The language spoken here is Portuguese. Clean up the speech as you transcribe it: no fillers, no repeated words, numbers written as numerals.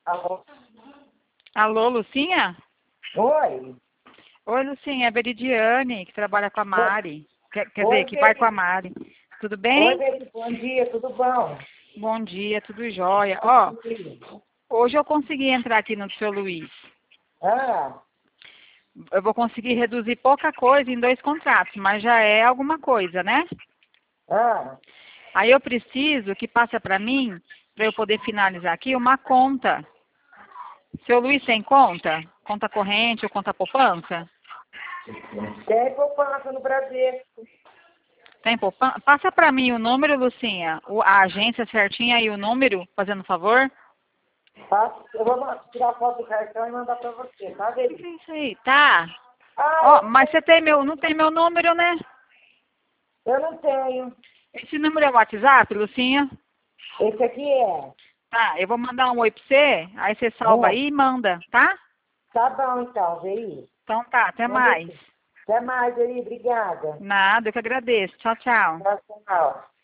Alô? Alô, Lucinha? Oi. Oi, Lucinha, é a Veridiane, que trabalha com a Mari. Quer dizer, que vai Veri. com a Mari. Tudo Oi, bem? Veri. Bom dia, tudo bom? Bom dia, tudo jóia. Ó, hoje eu consegui entrar aqui no seu Luiz. Ah, Eu vou conseguir reduzir pouca coisa em 2 contratos, mas já é alguma coisa, né? ah. Aí eu preciso que passe para mim, para eu poder finalizar aqui, uma conta. Seu Luiz tem conta? Conta corrente ou conta poupança? Tem poupança no Brasil. Tem poupança? Passa para mim o número, Lucinha. A agência certinha e o número, fazendo favor. Eu vou tirar foto do cartão e mandar pra você, tá, O que Veri? é isso aí? Tá. Ó, Ah, mas você tem não tem meu número, né? eu não tenho. Esse número é o WhatsApp, Lucinha? Esse aqui é. Tá, eu vou mandar um oi pra você, aí você salva Ah, aí e manda, tá? tá bom, então, Veri. Então tá, até Manda mais. aqui. Até mais, Veri. Obrigada. Nada, eu que agradeço. Tchau, tchau. Tchau, tchau.